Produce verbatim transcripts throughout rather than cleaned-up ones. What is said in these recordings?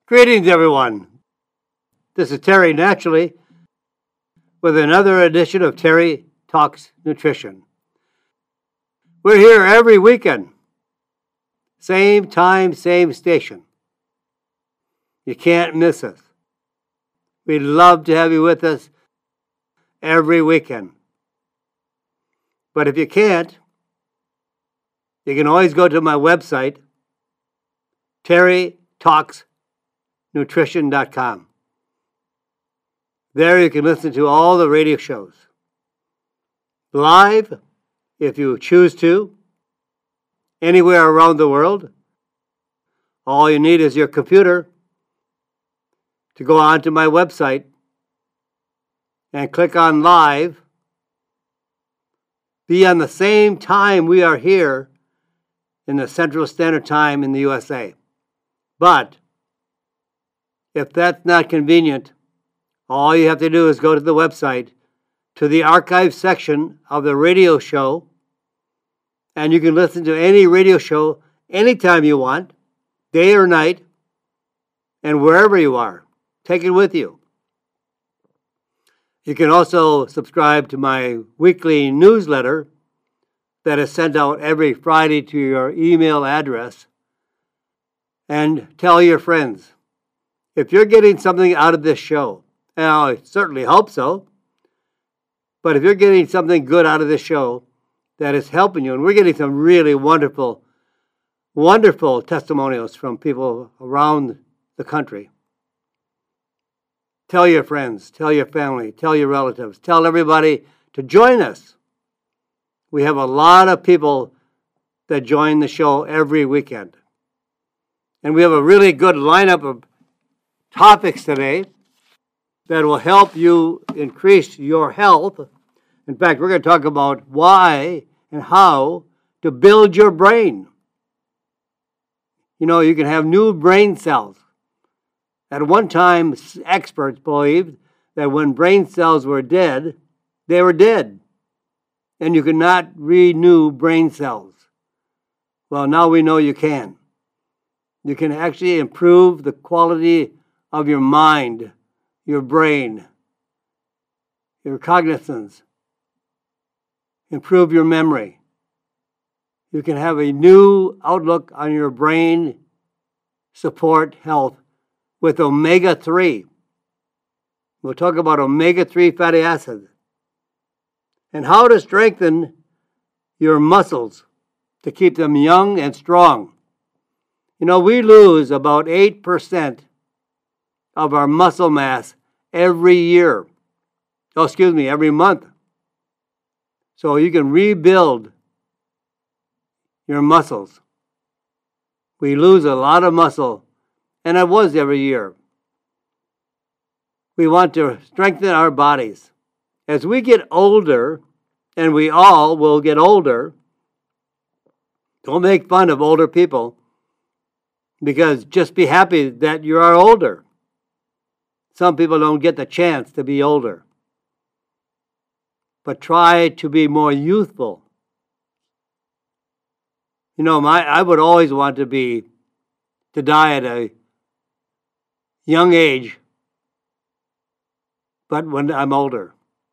Greetings, everyone. This is Terry Naturally with another edition of Terry Talks Nutrition. We're here every weekend. Same time, same station. You can't miss us. We'd love to have you with us every weekend. But if you can't, you can always go to my website, terry talks nutrition dot com. There you can listen to all the radio shows. Live, if you choose to, anywhere around the world. All you need is your computer to go onto my website and click on live. Be on the same time we are here in the Central Standard Time in the U S A. But if that's not convenient, all you have to do is go to the website, to the archive section of the radio show, and you can listen to any radio show anytime you want, day or night, and wherever you are. Take it with you. You can also subscribe to my weekly newsletter that is sent out every Friday to your email address, and tell your friends. If you're getting something out of this show, and I certainly hope so, but if you're getting something good out of this show that is helping you, and we're getting some really wonderful, wonderful testimonials from people around the country, tell your friends, tell your family, tell your relatives, tell everybody to join us. We have a lot of people that join the show every weekend. And we have a really good lineup of topics today that will help you increase your health. In fact, we're going to talk about why and how to build your brain. You know, you can have new brain cells. At one time, experts believed that when brain cells were dead, they were dead, and you could not renew brain cells. Well, now we know you can. You can actually improve the quality of your mind, your brain, your cognizance, improve your memory. You can have a new outlook on your brain support health with omega three. We'll talk about omega three fatty acids and how to strengthen your muscles to keep them young and strong. You know, we lose about eight percent of our muscle mass every year. Oh, excuse me, every month. So you can rebuild your muscles. We lose a lot of muscle, and it was every year. We want to strengthen our bodies. As we get older, and we all will get older, don't make fun of older people, because just be happy that you are older. Some people don't get the chance to be older. But try to be more youthful. You know, my I would always want to be, to die at a young age, but when I'm older.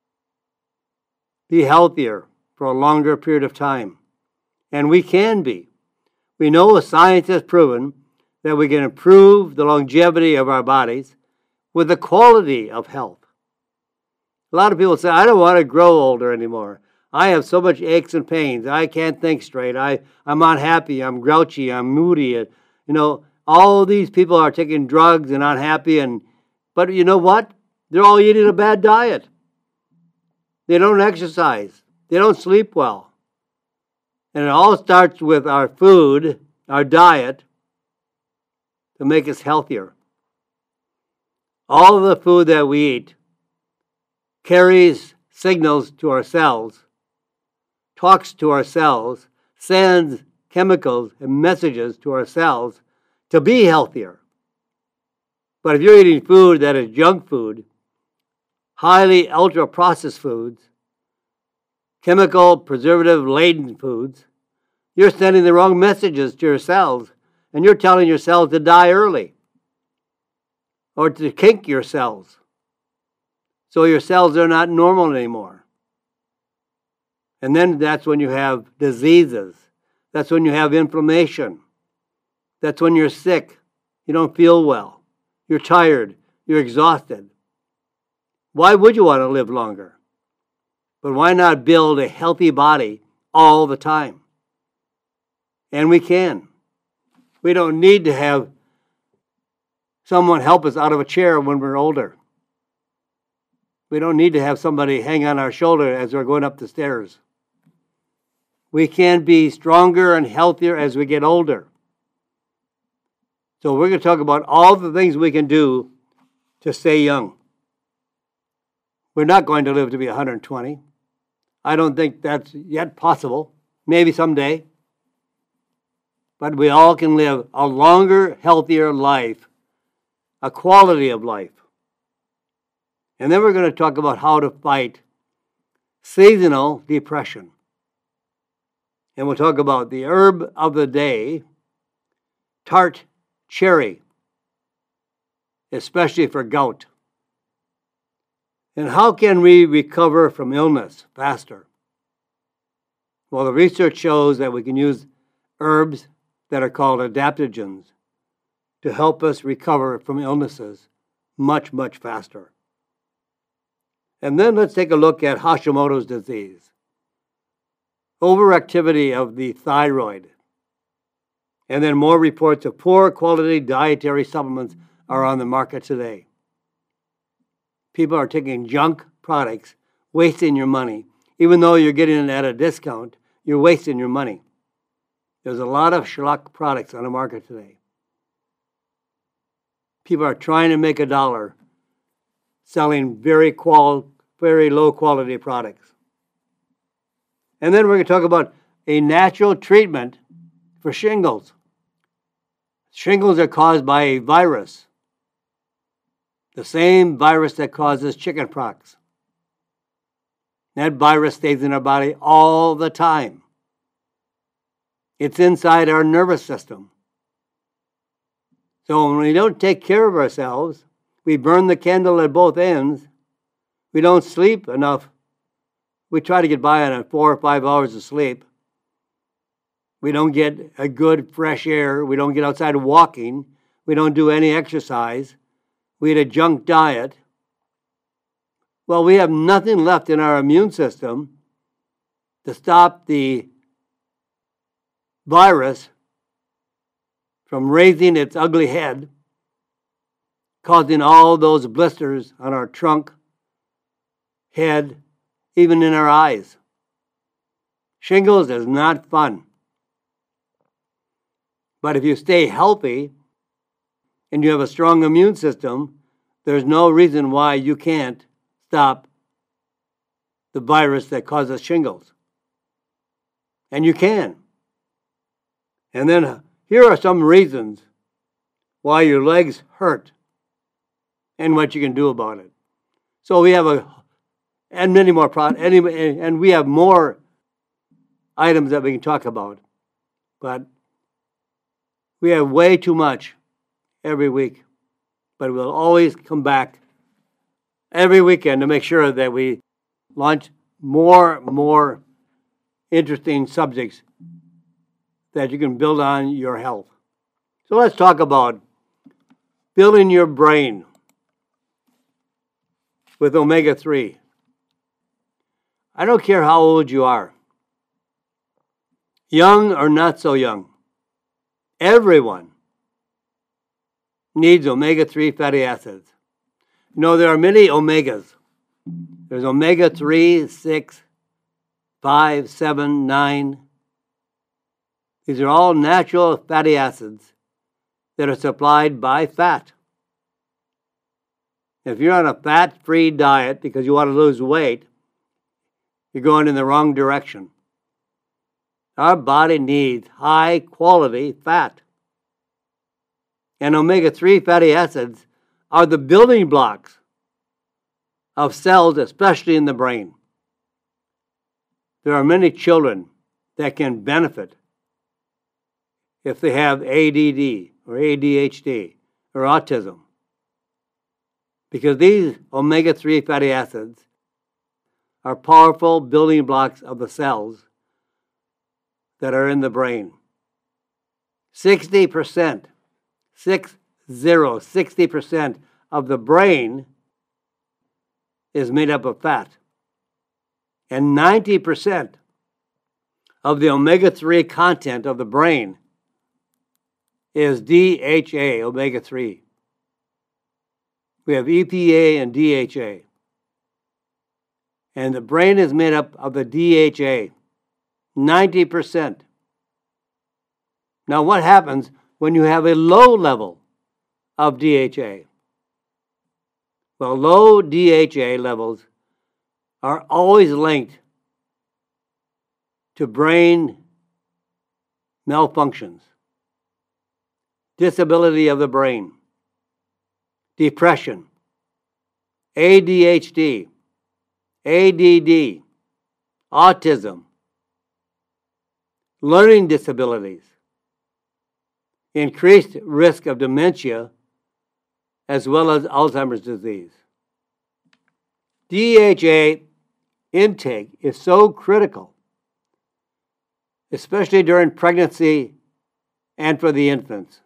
Be healthier for a longer period of time. And we can be. We know science has proven that we can improve the longevity of our bodies with the quality of health. A lot of people say, I don't want to grow older anymore. I have so much aches and pains. I can't think straight. I, I'm unhappy. I'm grouchy. I'm moody. You know, all these people are taking drugs and unhappy. And, but you know what? They're all eating a bad diet. They don't exercise. They don't sleep well. And it all starts with our food, our diet, to make us healthier. All of the food that we eat carries signals to our cells, talks to our cells, sends chemicals and messages to our cells to be healthier. But if you're eating food that is junk food, highly ultra-processed foods, chemical preservative-laden foods, you're sending the wrong messages to your cells, and you're telling your cells to die early. or to kink your cells. So your cells are not normal anymore. And then that's when you have diseases. That's when you have inflammation. That's when you're sick. You don't feel well. You're tired. You're exhausted. Why would you want to live longer? But why not build a healthy body all the time? And we can. We don't need to have someone help us out of a chair when we're older. We don't need to have somebody hang on our shoulder as we're going up the stairs. We can be stronger and healthier as we get older. So we're going to talk about all the things we can do to stay young. We're not going to live to be one hundred twenty. I don't think that's yet possible. Maybe someday. But we all can live a longer, healthier life, a quality of life. And then we're going to talk about how to fight seasonal depression. And we'll talk about the herb of the day, tart cherry, especially for gout. And how can we recover from illness faster? Well, the research shows that we can use herbs that are called adaptogens to help us recover from illnesses much, much faster. And then let's take a look at Hashimoto's disease. Overactivity of the thyroid. And then more reports of poor quality dietary supplements are on the market today. People are taking junk products, wasting your money. Even though you're getting it at a discount, you're wasting your money. There's a lot of schlock products on the market today. People are trying to make a dollar selling very qual, very low quality products. And then we're going to talk about a natural treatment for shingles. Shingles are caused by a virus, the same virus that causes chickenpox. That virus stays in our body all the time. It's inside our nervous system. So when we don't take care of ourselves, we burn the candle at both ends. We don't sleep enough. We try to get by on four or five hours of sleep. We don't get a good fresh air. We don't get outside walking. We don't do any exercise. We eat a junk diet. Well, we have nothing left in our immune system to stop the virus from raising its ugly head, causing all those blisters on our trunk, head, even in our eyes. Shingles is not fun. But if you stay healthy and you have a strong immune system, there's no reason why you can't stop the virus that causes shingles. And you can. And then here are some reasons why your legs hurt and what you can do about it. So we have a, and many more products, and we have more items that we can talk about. But we have way too much every week. But we'll always come back every weekend to make sure that we launch more and more interesting subjects that you can build on your health. So let's talk about building your brain with omega three. I don't care how old you are, young or not so young, everyone needs omega three fatty acids. You know, there are many omegas. There's omega three, six, five, seven, nine. These are all natural fatty acids that are supplied by fat. If you're on a fat-free diet because you want to lose weight, you're going in the wrong direction. Our body needs high-quality fat. And omega three fatty acids are the building blocks of cells, especially in the brain. There are many children that can benefit if they have A D D or A D H D or autism. because these omega three fatty acids are powerful building blocks of the cells that are in the brain. sixty percent, six zero, sixty percent of the brain is made up of fat. And ninety percent of the omega three content of the brain is D H A, omega three. We have E P A and D H A. And the brain is made up of the D H A, ninety percent. Now, what happens when you have a low level of D H A? Well, low D H A levels are always linked to brain malfunctions, disability of the brain, depression, A D H D, A D D, autism, learning disabilities, increased risk of dementia, as well as Alzheimer's disease. D H A intake is so critical, especially during pregnancy and for the infants.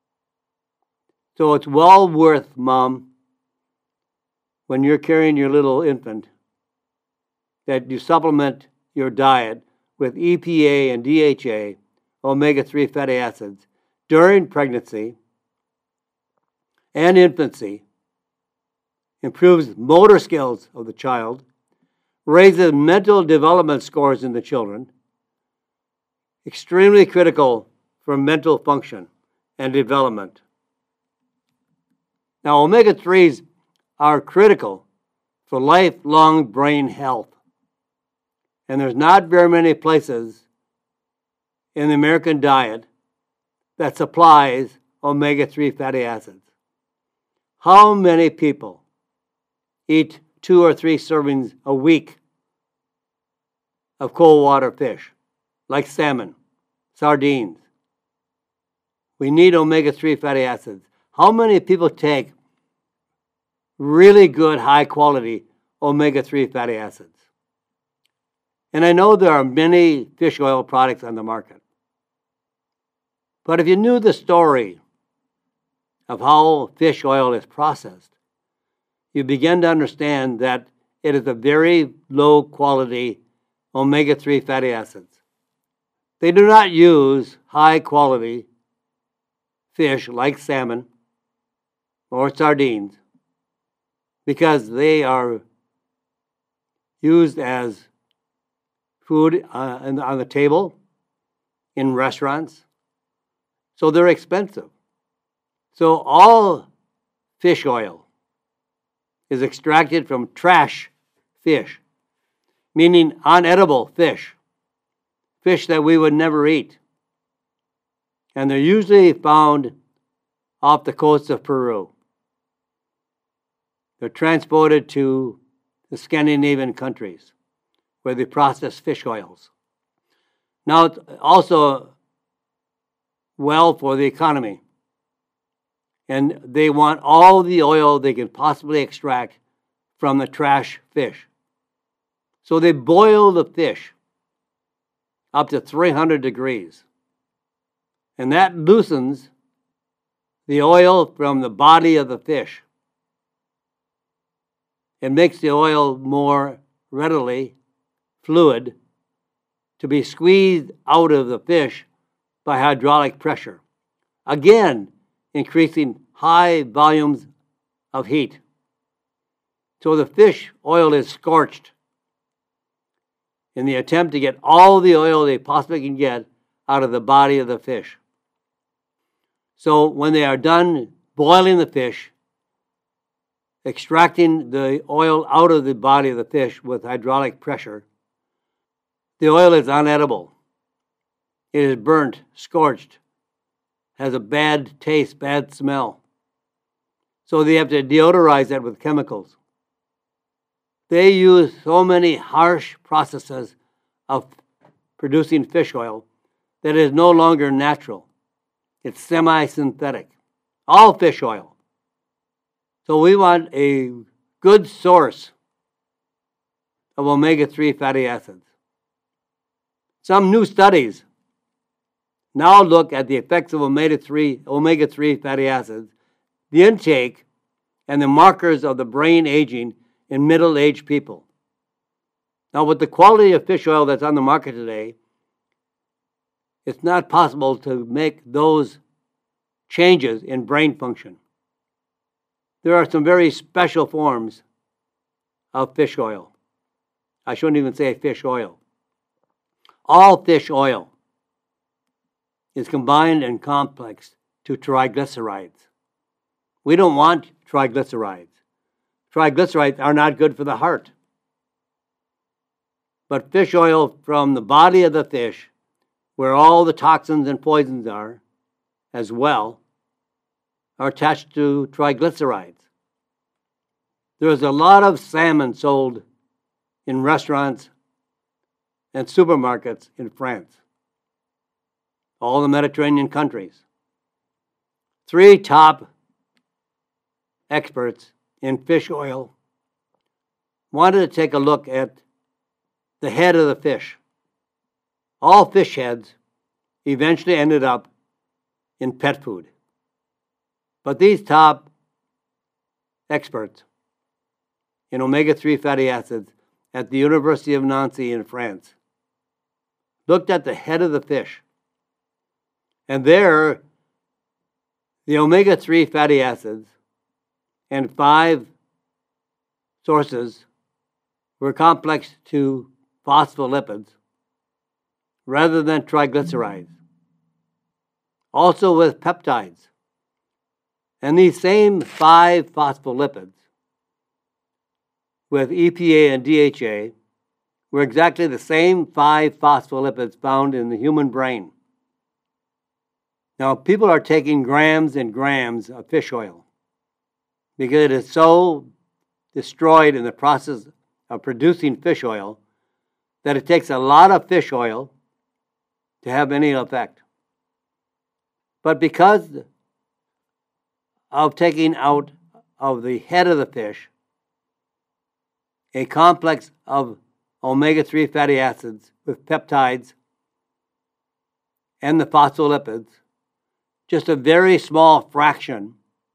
So it's well worth, Mom, when you're carrying your little infant, that you supplement your diet with E P A and D H A, omega three fatty acids, during pregnancy and infancy, improves motor skills of the child, raises mental development scores in the children, extremely critical for mental function and development. Now, omega threes are critical for lifelong brain health. And there's not very many places in the American diet that supplies omega three fatty acids. How many people eat two or three servings a week of cold water fish, like salmon, sardines? We need omega three fatty acids. How many people take really good, high-quality omega three fatty acids? And I know there are many fish oil products on the market. But if you knew the story of how fish oil is processed, you begin to understand that it is a very low-quality omega three fatty acids. They do not use high-quality fish like salmon or sardines because they are used as food uh, on the table in restaurants. So they're expensive. So all fish oil is extracted from trash fish, meaning unedible fish, fish that we would never eat. And they're usually found off the coast of Peru. They're transported to the Scandinavian countries where they process fish oils. Now, it's also well for the economy. And they want all the oil they can possibly extract from the trash fish. So they boil the fish up to three hundred degrees. And that loosens the oil from the body of the fish. It makes the oil more readily fluid to be squeezed out of the fish by hydraulic pressure, again increasing high volumes of heat. So the fish oil is scorched in the attempt to get all the oil they possibly can get out of the body of the fish. So when they are done boiling the fish, extracting the oil out of the body of the fish with hydraulic pressure, the oil is unedible. It is burnt, scorched, has a bad taste, bad smell. So they have to deodorize that with chemicals. They use so many harsh processes of producing fish oil that it is no longer natural. It's semi-synthetic. All fish oil So we want a good source of omega three fatty acids. Some new studies now look at the effects of omega three, omega three fatty acids, the intake, and the markers of the brain aging in middle-aged people. Now, with the quality of fish oil that's on the market today, it's not possible to make those changes in brain function. There are some very special forms of fish oil. I shouldn't even say fish oil. All fish oil is combined and complexed to triglycerides. We don't want triglycerides. Triglycerides are not good for the heart. But fish oil from the body of the fish, where all the toxins and poisons are, as well, are attached to triglycerides. There's a lot of salmon sold in restaurants and supermarkets in France, all the Mediterranean countries. Three top experts in fish oil wanted to take a look at the head of the fish. All fish heads eventually ended up in pet food. But these top experts in omega three fatty acids at the University of Nancy in France looked at the head of the fish. And there, the omega three fatty acids and five sources were complex to phospholipids rather than triglycerides. Also with peptides. And these same five phospholipids with E P A and D H A were exactly the same five phospholipids found in the human brain. Now, people are taking grams and grams of fish oil because it is so destroyed in the process of producing fish oil that it takes a lot of fish oil to have any effect. But because of taking out of the head of the fish a complex of omega three fatty acids with peptides and the phospholipids, just a very small fraction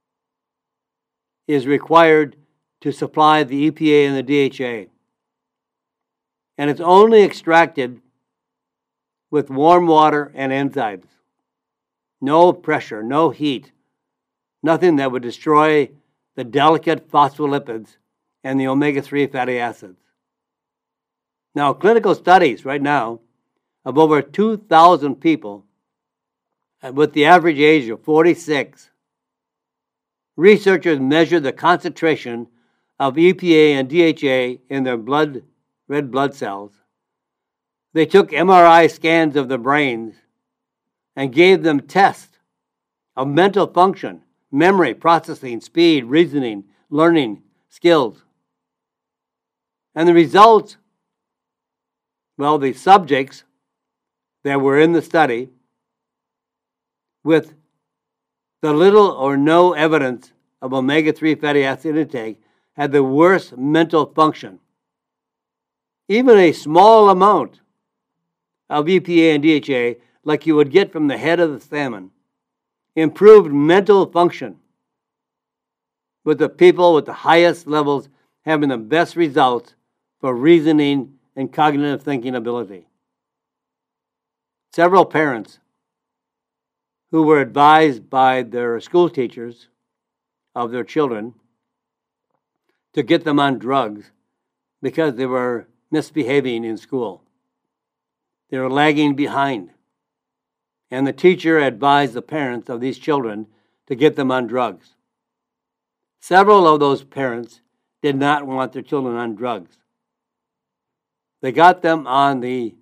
is required to supply the E P A and the D H A. And it's only extracted with warm water and enzymes. No pressure, no heat, nothing that would destroy the delicate phospholipids and the omega three fatty acids. Now, clinical studies right now of over two thousand people with the average age of forty-six, researchers measured the concentration of E P A and D H A in their blood, red blood cells. They took M R I scans of the brains and gave them tests of mental function, memory, processing, speed, reasoning, learning skills. And the results, well, the subjects that were in the study with the little or no evidence of omega three fatty acid intake had the worst mental function. Even a small amount of E P A and D H A, like you would get from the head of the salmon, improved mental function, with the people with the highest levels having the best results for reasoning and cognitive thinking ability. Several parents who were advised by their school teachers of their children to get them on drugs because they were misbehaving in school. They were lagging behind. And the teacher advised the parents of these children to get them on drugs. Several of those parents did not want their children on drugs. They got them on the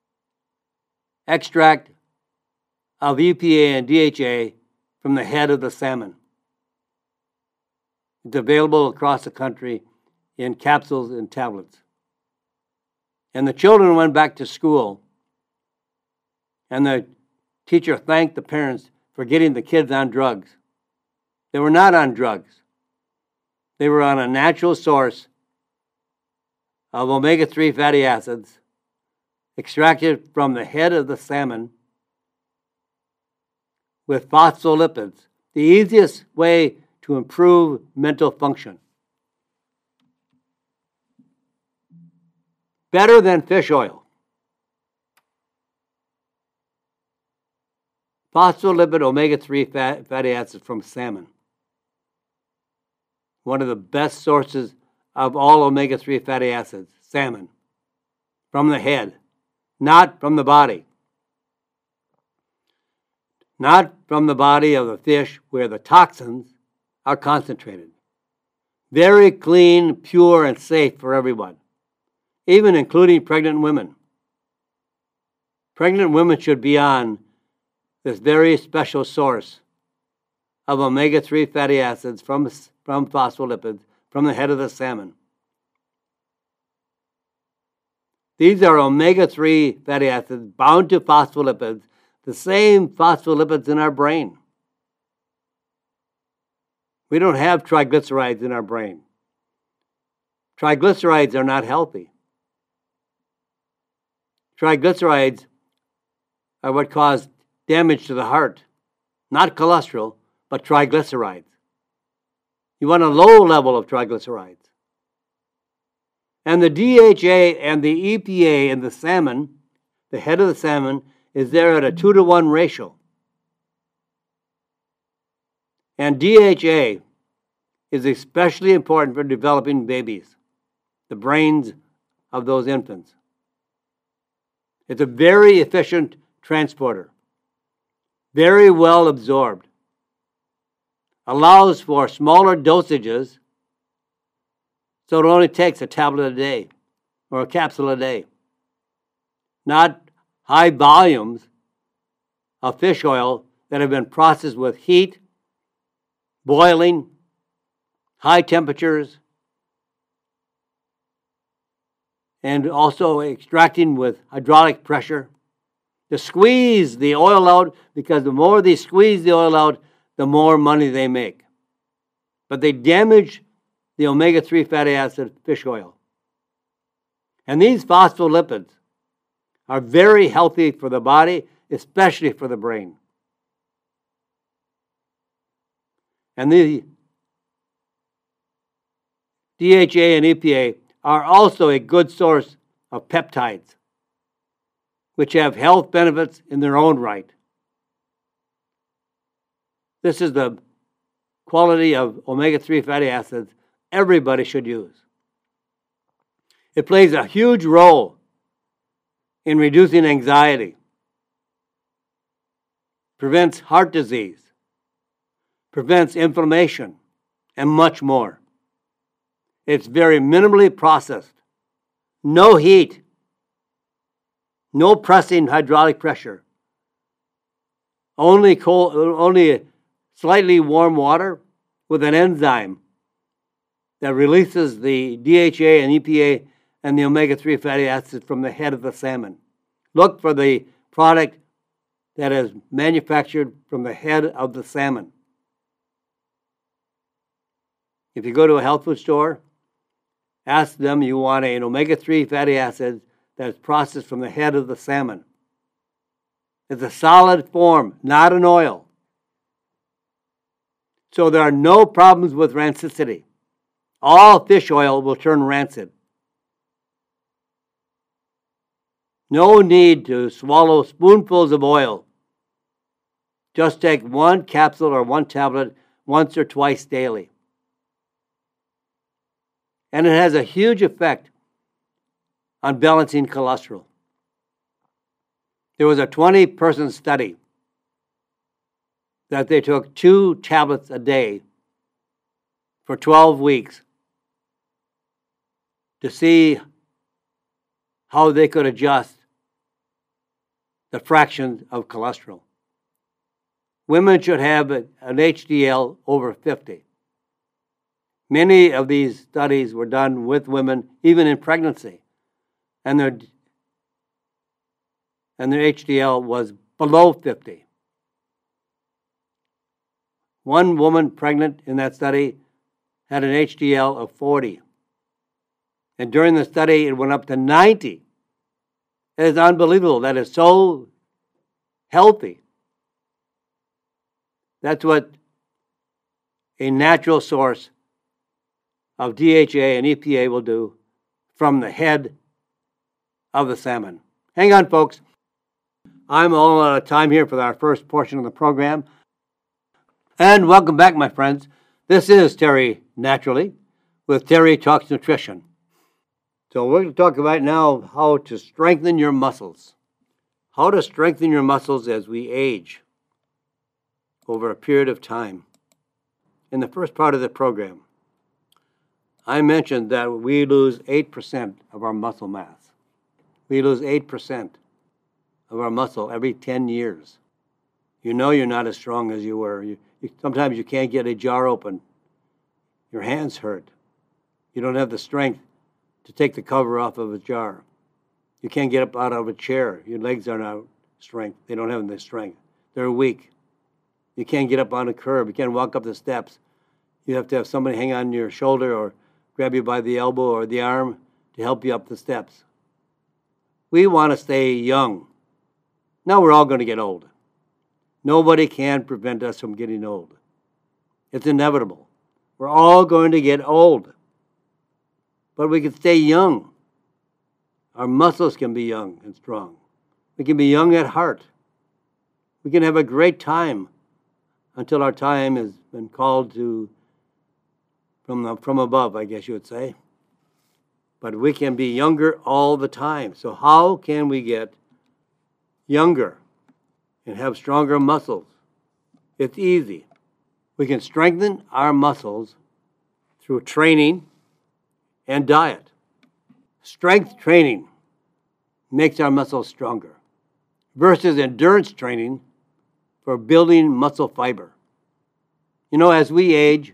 extract of E P A and D H A from the head of the salmon. It's available across the country in capsules and tablets. And the children went back to school, and the teacher thanked the parents for getting the kids on drugs. They were not on drugs. They were on a natural source of omega three fatty acids extracted from the head of the salmon with phospholipids, the easiest way to improve mental function. Better than fish oil. Phospholipid omega three fat, fatty acids from salmon. One of the best sources of all omega three fatty acids, salmon, from the head, not from the body. Not from the body of the fish where the toxins are concentrated. Very clean, pure, and safe for everyone, even including pregnant women. Pregnant women should be on this very special source of omega three fatty acids from, from phospholipids from the head of the salmon. These are omega three fatty acids bound to phospholipids, the same phospholipids in our brain. We don't have triglycerides in our brain. Triglycerides are not healthy. Triglycerides are what cause damage to the heart, not cholesterol, but triglycerides. You want a low level of triglycerides. And the D H A and the E P A in the salmon, the head of the salmon, is there at a two to one ratio. And D H A is especially important for developing babies, the brains of those infants. It's a very efficient transporter, very well absorbed, allows for smaller dosages, so it only takes a tablet a day or a capsule a day, not high volumes of fish oil that have been processed with heat, boiling, high temperatures, and also extracting with hydraulic pressure to squeeze the oil out, because the more they squeeze the oil out, the more money they make. But they damage the omega three fatty acid fish oil. And these phospholipids are very healthy for the body, especially for the brain. And the D H A and E P A are also a good source of peptides, which have health benefits in their own right. This is the quality of omega three fatty acids everybody should use. It plays a huge role in reducing anxiety, prevents heart disease, prevents inflammation, and much more. It's very minimally processed, no heat, no pressing hydraulic pressure, only cold, only slightly warm water with an enzyme that releases the D H A and E P A and the omega three fatty acids from the head of the salmon. Look for the product that is manufactured from the head of the salmon. If you go to a health food store, ask them you want an omega three fatty acid that is processed from the head of the salmon. It's a solid form, not an oil. So there are no problems with rancidity. All fish oil will turn rancid. No need to swallow spoonfuls of oil. Just take one capsule or one tablet once or twice daily. And it has a huge effect on balancing cholesterol. There was a twenty-person study that they took two tablets a day for twelve weeks to see how they could adjust the fractions of cholesterol. Women should have an H D L over fifty. Many of these studies were done with women, even in pregnancy, and their, and their H D L was below fifty. One woman pregnant in that study had an H D L of forty. And during the study, it went up to ninety. It is unbelievable. That is so healthy. That's what a natural source of D H A and E P A will do from the head of the salmon. Hang on, folks. I'm all out of time here for our first portion of the program. And welcome back, my friends. This is Terry Naturally with Terry Talks Nutrition. So we're going to talk about now how to strengthen your muscles. How to strengthen your muscles as we age over a period of time. In the first part of the program, I mentioned that we lose eight percent of our muscle mass. We lose eight percent of our muscle every ten years. You know you're not as strong as you were. You, you, sometimes you can't get a jar open. Your hands hurt. You don't have the strength to take the cover off of a jar. You can't get up out of a chair. Your legs are not strength. They don't have the strength. They're weak. You can't get up on a curb. You can't walk up the steps. You have to have somebody hang on your shoulder or grab you by the elbow or the arm to help you up the steps. We want to stay young. Now we're all going to get old. Nobody can prevent us from getting old. It's inevitable. We're all going to get old. But we can stay young. Our muscles can be young and strong. We can be young at heart. We can have a great time until our time has been called to from the, from above, I guess you would say. But we can be younger all the time. So how can we get younger and have stronger muscles? It's easy. We can strengthen our muscles through training and diet. Strength training makes our muscles stronger versus endurance training for building muscle fiber. You know, as we age,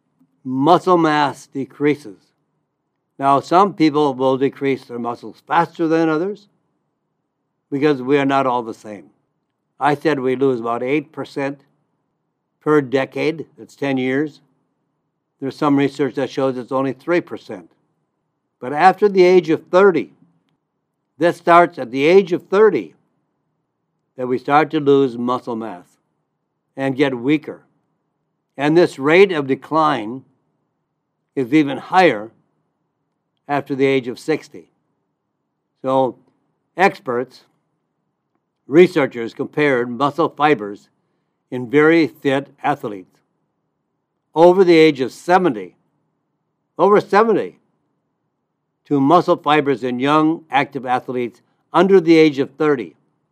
muscle mass decreases. Now, some people will decrease their muscles faster than others because we are not all the same. I said we lose about eight percent per decade. That's ten years. There's some research that shows it's only three percent. But after the age of thirty, this starts at the age of thirty, that we start to lose muscle mass and get weaker. And this rate of decline is even higher after the age of sixty. So experts, researchers compared muscle fibers in very fit athletes over the age of seventy, over seventy, to muscle fibers in young, active athletes under the age of thirty.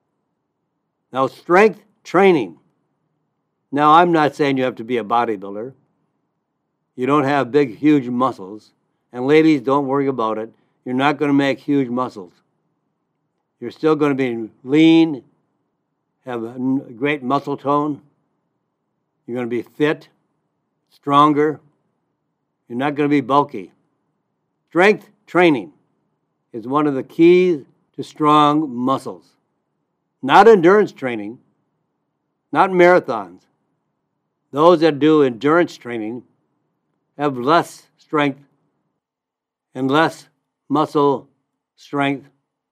Now, strength training. Now, I'm not saying you have to be a bodybuilder. You don't have big, huge muscles. And ladies, don't worry about it. You're not going to make huge muscles. You're still going to be lean, have a great muscle tone. You're going to be fit, stronger. You're not going to be bulky. Strength training is one of the keys to strong muscles. Not endurance training, not marathons. Those that do endurance training have less strength and less muscle strength.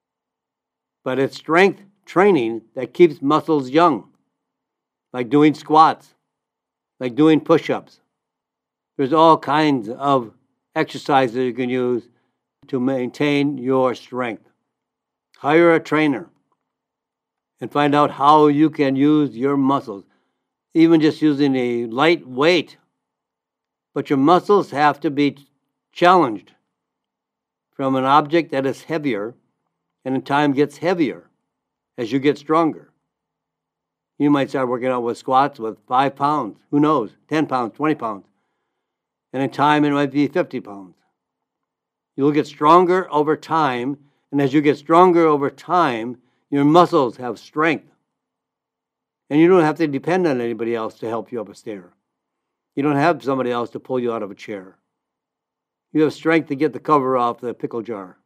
But it's strength training that keeps muscles young, like doing squats, like doing push-ups. There's all kinds of exercises you can use to maintain your strength. Hire a trainer and find out how you can use your muscles, even just using a light weight. But your muscles have to be challenged from an object that is heavier and in time gets heavier as you get stronger. You might start working out with squats with five pounds, who knows, ten pounds, twenty pounds. And in time, it might be fifty pounds. You'll get stronger over time, and as you get stronger over time, your muscles have strength. And you don't have to depend on anybody else to help you up a stair. You don't have somebody else to pull you out of a chair. You have strength to get the cover off the pickle jar.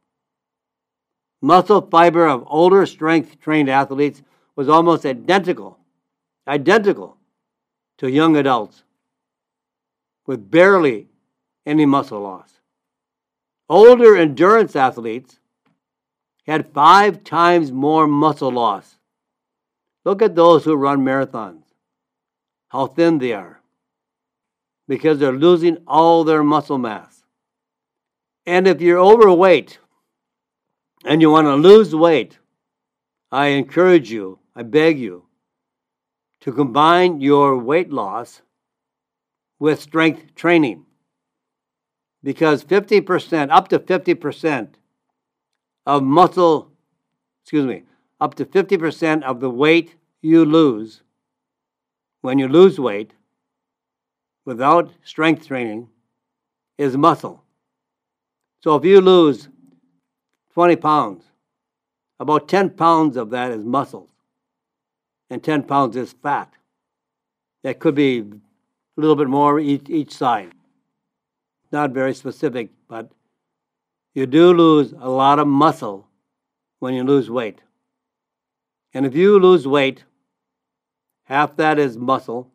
Muscle fiber of older strength-trained athletes was almost identical, identical to young adults with barely any muscle loss. Older endurance athletes had five times more muscle loss. Look at those who run marathons, how thin they are, because they're losing all their muscle mass. And if you're overweight and you want to lose weight, I encourage you, I beg you, to combine your weight loss with strength training. Because fifty percent, up to fifty percent of muscle, excuse me, up to fifty percent of the weight you lose when you lose weight without strength training is muscle. So if you lose twenty pounds, about ten pounds of that is muscle, and ten pounds is fat. That could be a little bit more each, each side. Not very specific, but you do lose a lot of muscle when you lose weight. And if you lose weight, half that is muscle,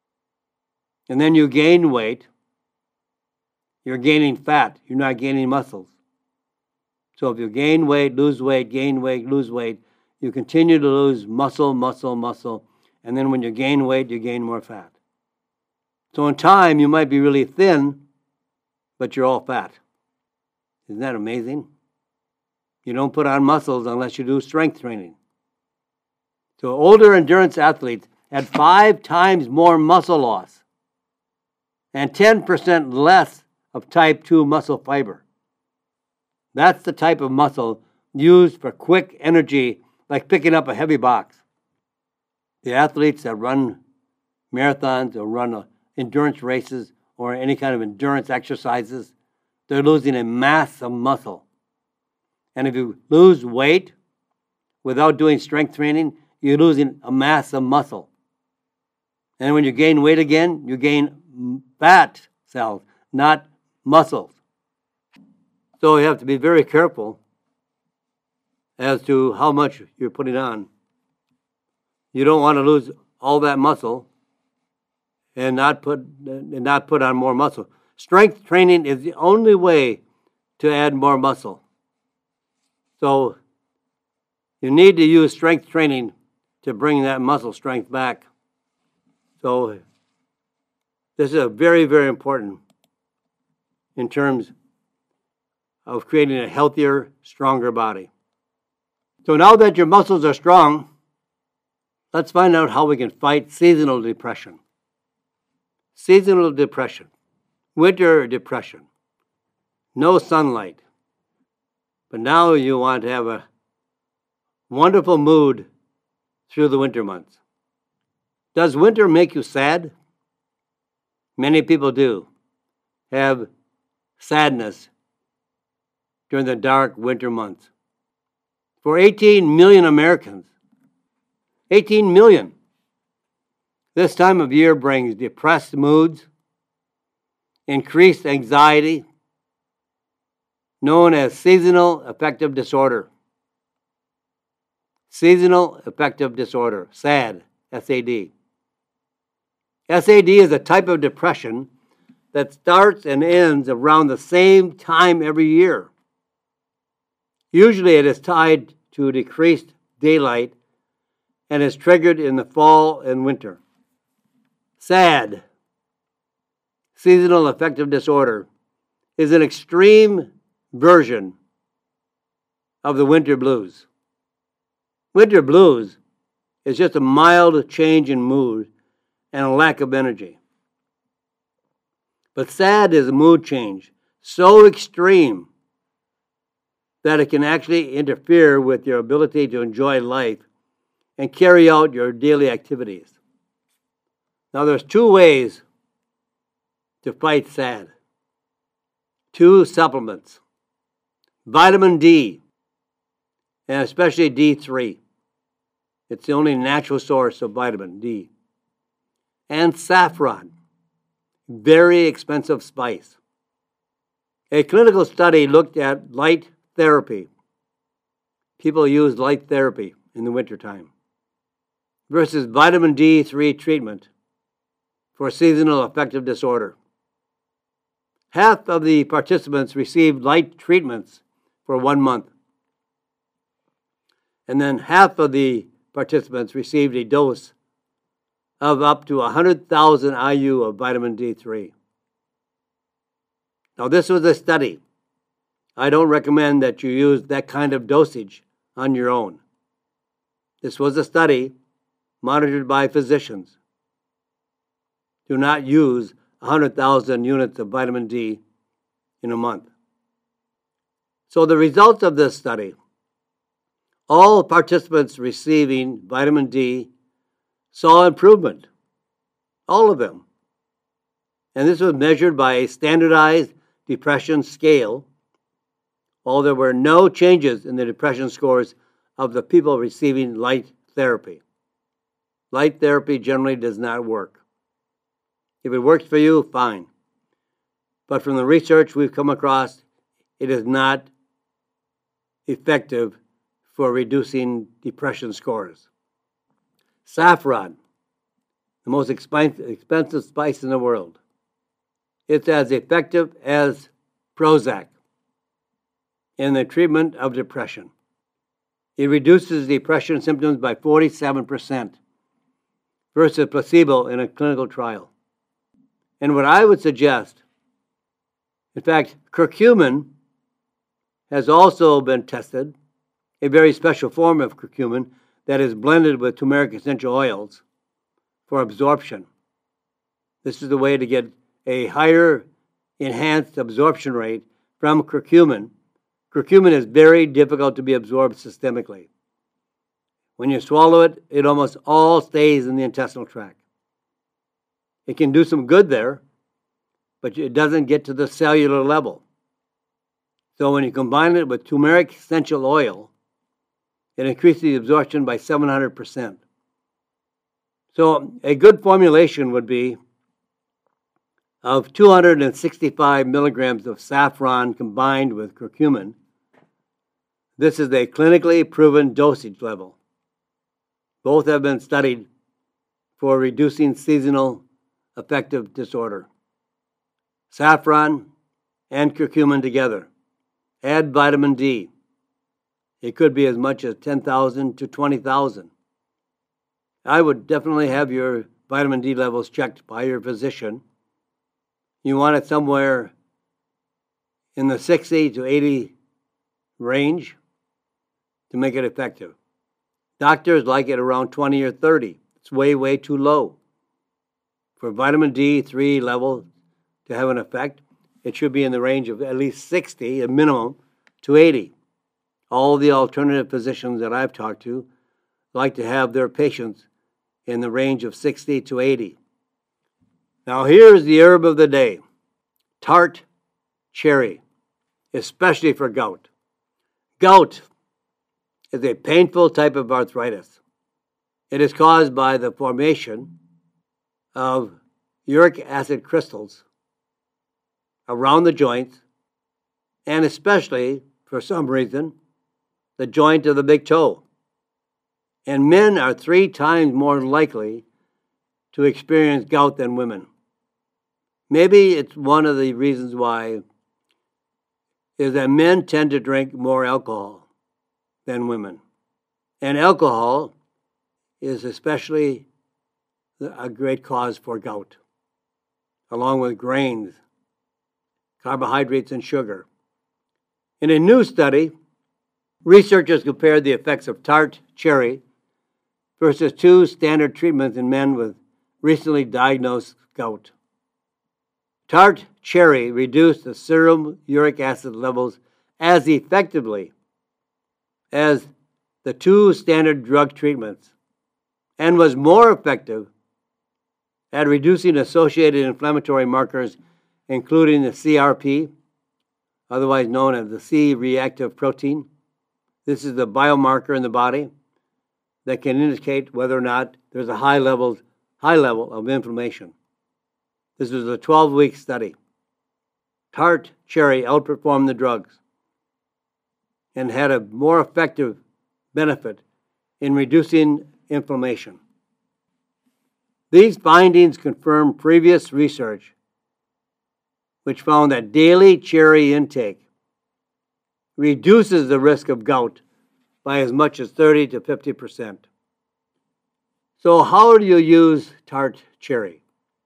and then you gain weight, you're gaining fat, you're not gaining muscles. So if you gain weight, lose weight, gain weight, lose weight, you continue to lose muscle, muscle, muscle, and then when you gain weight, you gain more fat. So in time, you might be really thin, but you're all fat. Isn't that amazing? You don't put on muscles unless you do strength training. So older endurance athletes had five times more muscle loss and ten percent less of type two muscle fiber. That's the type of muscle used for quick energy, like picking up a heavy box. The athletes that run marathons or run endurance races or any kind of endurance exercises, they're losing a mass of muscle. And if you lose weight without doing strength training, you're losing a mass of muscle. And when you gain weight again, you gain fat cells, not muscles. So you have to be very careful as to how much you're putting on. You don't want to lose all that muscle and not put and not put on more muscle. Strength training is the only way to add more muscle. So you need to use strength training to bring that muscle strength back. So this is a very, very important in terms of creating a healthier, stronger body. So now that your muscles are strong, let's find out how we can fight seasonal depression. Seasonal depression, winter depression, no sunlight. But now you want to have a wonderful mood through the winter months. Does winter make you sad? Many people do have sadness during the dark winter months. For eighteen million Americans, eighteen million, this time of year brings depressed moods, increased anxiety, known as seasonal affective disorder. Seasonal affective disorder, SAD, S A D. S A D is a type of depression that starts and ends around the same time every year. Usually it is tied to decreased daylight and is triggered in the fall and winter. SAD, seasonal affective disorder, is an extreme version of the winter blues. Winter blues is just a mild change in mood and a lack of energy. But SAD is a mood change so extreme that it can actually interfere with your ability to enjoy life and carry out your daily activities. Now there's two ways to fight SAD. Two supplements. Vitamin D, and especially D three. It's the only natural source of vitamin D. And saffron, very expensive spice. A clinical study looked at light therapy. People use light therapy in the wintertime versus vitamin D three treatment for seasonal affective disorder. Half of the participants received light treatments for one month. And then half of the participants received a dose of up to one hundred thousand I U of vitamin D three. Now, this was a study. I don't recommend that you use that kind of dosage on your own. This was a study monitored by physicians. Do not use one hundred thousand units of vitamin D in a month. So the results of this study, all participants receiving vitamin D saw improvement, all of them. And this was measured by a standardized depression scale, while there were no changes in the depression scores of the people receiving light therapy. Light therapy generally does not work. If it works for you, fine. But from the research we've come across, it is not effective for reducing depression scores. Saffron, the most expensive spice in the world. It's as effective as Prozac in the treatment of depression. It reduces depression symptoms by forty-seven percent versus placebo in a clinical trial. And what I would suggest, in fact, curcumin has also been tested, a very special form of curcumin that is blended with turmeric essential oils for absorption. This is the way to get a higher enhanced absorption rate from curcumin. Curcumin is very difficult to be absorbed systemically. When you swallow it, it almost all stays in the intestinal tract. It can do some good there, but it doesn't get to the cellular level. So when you combine it with turmeric essential oil, it increases the absorption by seven hundred percent. So a good formulation would be of two hundred sixty-five milligrams of saffron combined with curcumin. This is a clinically proven dosage level. Both have been studied for reducing seasonal affective disorder. Saffron and curcumin together. Add vitamin D. It could be as much as ten thousand to twenty thousand. I would definitely have your vitamin D levels checked by your physician. You want it somewhere in the sixty to eighty range to make it effective. Doctors like it around twenty or thirty. It's way, way too low. For vitamin D three level to have an effect, it should be in the range of at least sixty, a minimum, to eighty. All the alternative physicians that I've talked to like to have their patients in the range of sixty to eighty. Now here's the herb of the day, tart cherry, especially for gout. Gout is a painful type of arthritis. It is caused by the formation of uric acid crystals around the joints, and especially, for some reason, the joint of the big toe. And men are three times more likely to experience gout than women. Maybe it's one of the reasons why is that men tend to drink more alcohol than women. And alcohol is especially a great cause for gout, along with grains, carbohydrates, and sugar. In a new study, researchers compared the effects of tart cherry versus two standard treatments in men with recently diagnosed gout. Tart cherry reduced the serum uric acid levels as effectively as the two standard drug treatments and was more effective at reducing associated inflammatory markers, including the C R P, otherwise known as the C-reactive protein. This is the biomarker in the body that can indicate whether or not there's a high level, high level of inflammation. This was a twelve-week study. Tart cherry outperformed the drugs and had a more effective benefit in reducing inflammation. These findings confirm previous research which found that daily cherry intake reduces the risk of gout by as much as thirty to fifty percent. So how do you use tart cherry?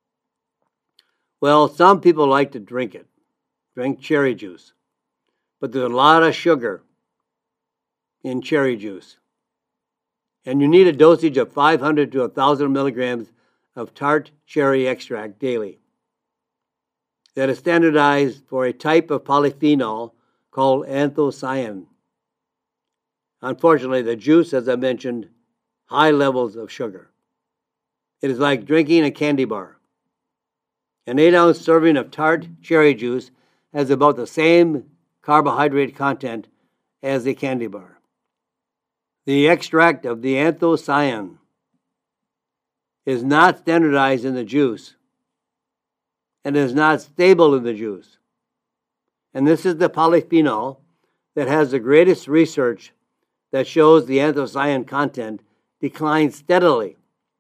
Well, some people like to drink it, drink cherry juice, but there's a lot of sugar in cherry juice. And you need a dosage of five hundred to one thousand milligrams of tart cherry extract daily. That is standardized for a type of polyphenol called anthocyanin. Unfortunately, the juice, as I mentioned, high levels of sugar. It is like drinking a candy bar. An eight ounce serving of tart cherry juice has about the same carbohydrate content as a candy bar. The extract of the anthocyanin is not standardized in the juice and is not stable in the juice. And this is the polyphenol that has the greatest research that shows the anthocyanin content declines steadily,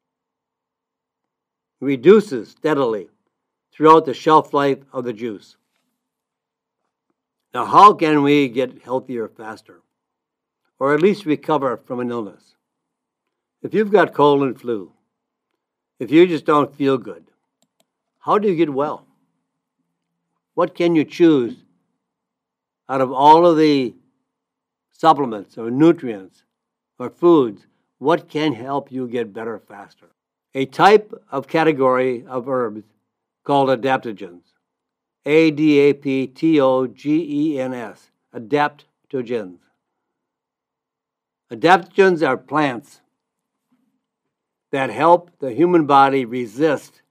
reduces steadily throughout the shelf life of the juice. Now, how can we get healthier faster, or at least recover from an illness? If you've got cold and flu, if you just don't feel good, how do you get well? What can you choose out of all of the supplements or nutrients or foods? What can help you get better faster? A type of category of herbs called adaptogens. A D A P T O G E N S. Adaptogens. Adaptogens are plants that help the human body resist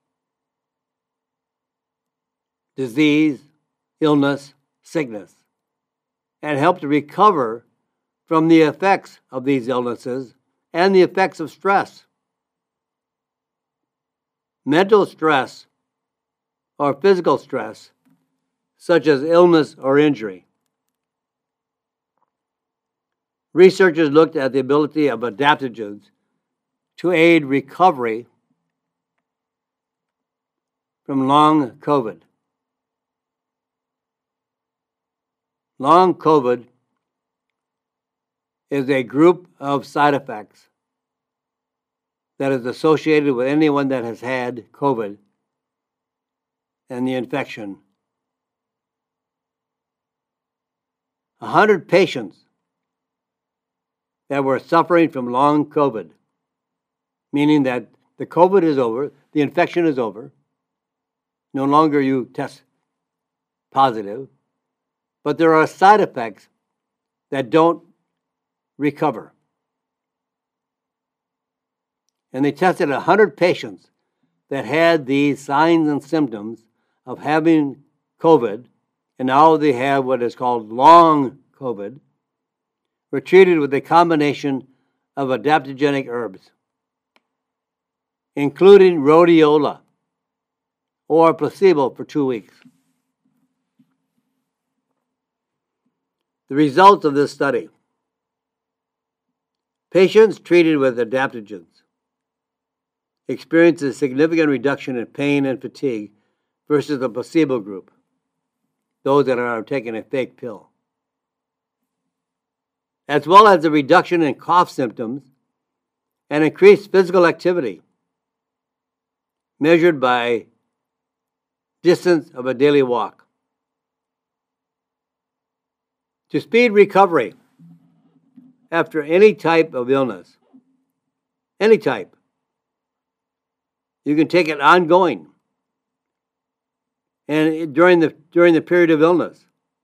disease, illness, sickness, and help to recover from the effects of these illnesses and the effects of stress. Mental stress or physical stress, such as illness or injury. Researchers looked at the ability of adaptogens to aid recovery from long COVID. Long COVID is a group of side effects that is associated with anyone that has had COVID and the infection. one hundred patients that were suffering from long COVID, meaning that the COVID is over, the infection is over, no longer you test positive, but there are side effects that don't recover. And they tested one hundred patients that had these signs and symptoms of having COVID, and now they have what is called long COVID, were treated with a combination of adaptogenic herbs, including rhodiola, or placebo for two weeks. The results of this study: patients treated with adaptogens experienced a significant reduction in pain and fatigue versus the placebo group, those that are taking a fake pill, as well as a reduction in cough symptoms and increased physical activity measured by distance of a daily walk. To speed recovery after any type of illness, any type, you can take it ongoing and during the during the period of illness.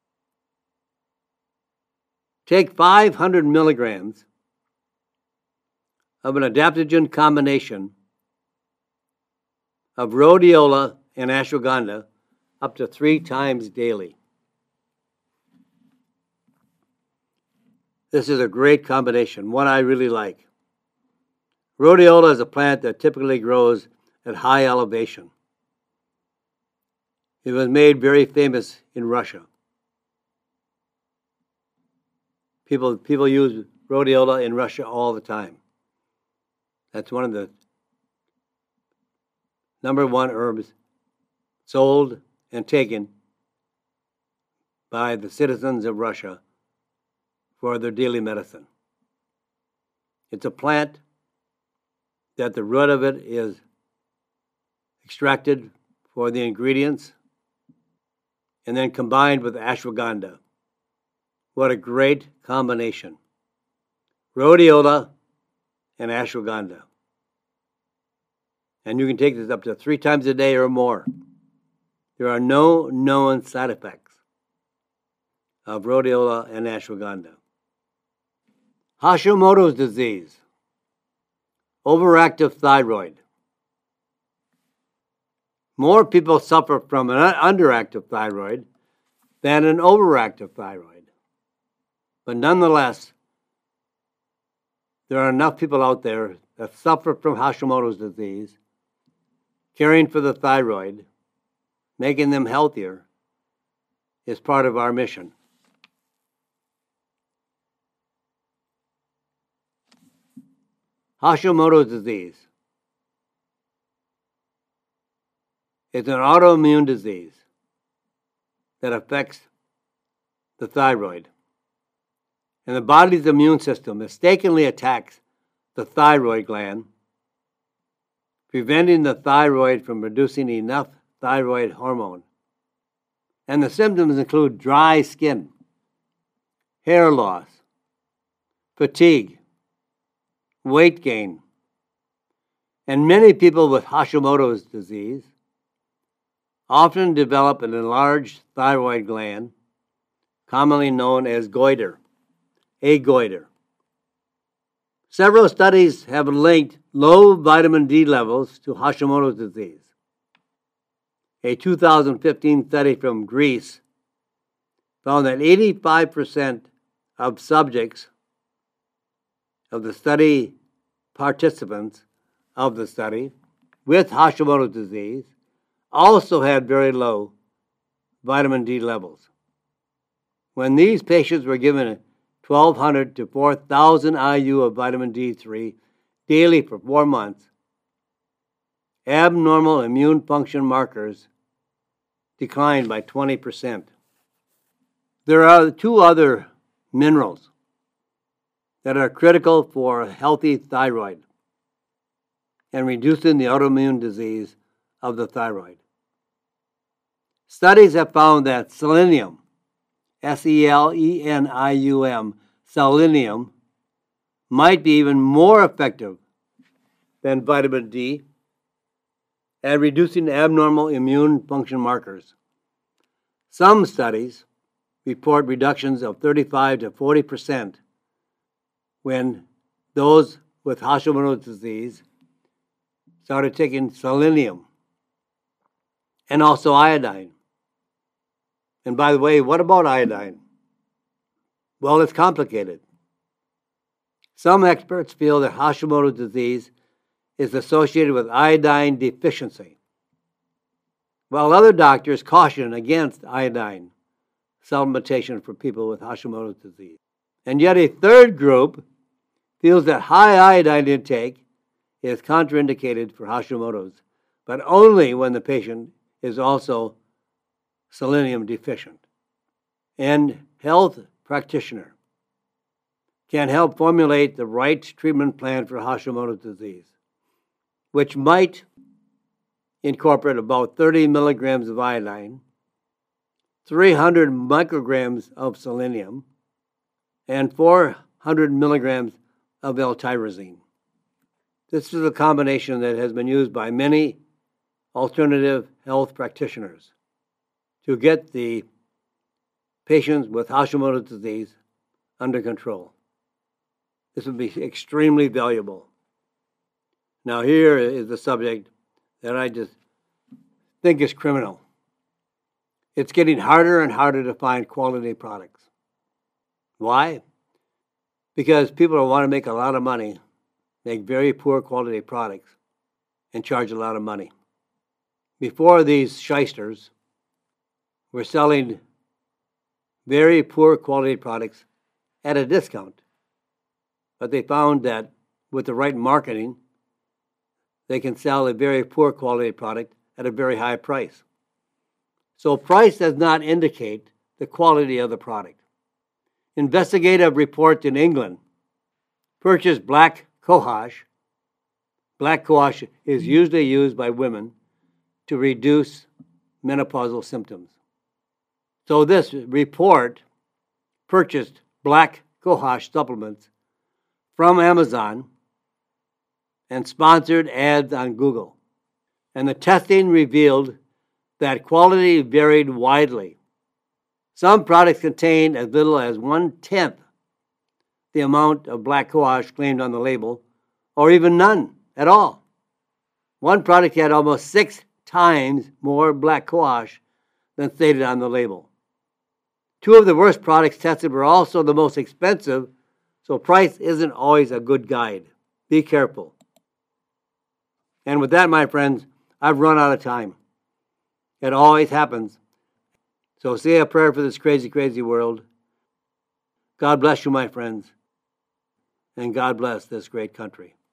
Take five hundred milligrams of an adaptogen combination of rhodiola and ashwagandha up to three times daily. This is a great combination, one I really like. Rhodiola is a plant that typically grows at high elevation. It was made very famous in Russia. People, people use rhodiola in Russia all the time. That's one of the number one herbs sold and taken by the citizens of Russia for their daily medicine. It's a plant that the root of it is extracted for the ingredients and then combined with ashwagandha. What a great combination. Rhodiola and ashwagandha. And you can take this up to three times a day or more. There are no known side effects of rhodiola and ashwagandha. Hashimoto's disease, overactive thyroid. More people suffer from an underactive thyroid than an overactive thyroid. But nonetheless, there are enough people out there that suffer from Hashimoto's disease, caring for the thyroid, making them healthier, is part of our mission. Hashimoto's disease is an autoimmune disease that affects the thyroid. And the body's immune system mistakenly attacks the thyroid gland, preventing the thyroid from producing enough thyroid hormone. And the symptoms include dry skin, hair loss, fatigue, weight gain. And many people with Hashimoto's disease often develop an enlarged thyroid gland, commonly known as goiter, a goiter. Several studies have linked low vitamin D levels to Hashimoto's disease. A two thousand fifteen study from Greece found that eighty-five percent of subjects of the study, participants of the study with Hashimoto's disease, also had very low vitamin D levels. When these patients were given twelve hundred to four thousand I U of vitamin D three daily for four months, abnormal immune function markers declined by twenty percent. There are two other minerals that are critical for a healthy thyroid and reducing the autoimmune disease of the thyroid. Studies have found that selenium, S E L E N I U M, selenium, might be even more effective than vitamin D at reducing abnormal immune function markers. Some studies report reductions of thirty-five to forty percent when those with Hashimoto's disease started taking selenium and also iodine. And by the way, what about iodine? Well, it's complicated. Some experts feel that Hashimoto's disease is associated with iodine deficiency, while other doctors caution against iodine supplementation for people with Hashimoto's disease. And yet a third group feels that high iodine intake is contraindicated for Hashimoto's, but only when the patient is also selenium deficient. And health practitioner can help formulate the right treatment plan for Hashimoto's disease, which might incorporate about thirty milligrams of iodine, three hundred micrograms of selenium, and four hundred milligrams of L-tyrosine. This is a combination that has been used by many alternative health practitioners to get the patients with Hashimoto's disease under control. This would be extremely valuable. Now here is the subject that I just think is criminal. It's getting harder and harder to find quality products. Why? Because people want to make a lot of money, make very poor quality products, and charge a lot of money. Before, these shysters were selling very poor quality products at a discount. But they found that with the right marketing, they can sell a very poor quality product at a very high price. So price does not indicate the quality of the product. Investigative report in England purchased black cohosh. Black cohosh is usually used by women to reduce menopausal symptoms. So this report purchased black cohosh supplements from Amazon and sponsored ads on Google. And the testing revealed that quality varied widely. Some products contained as little as one-tenth the amount of black cohosh claimed on the label, or even none at all. One product had almost six times more black cohosh than stated on the label. Two of the worst products tested were also the most expensive, so price isn't always a good guide. Be careful. And with that, my friends, I've run out of time. It always happens. So say a prayer for this crazy, crazy world. God bless you, my friends, and God bless this great country.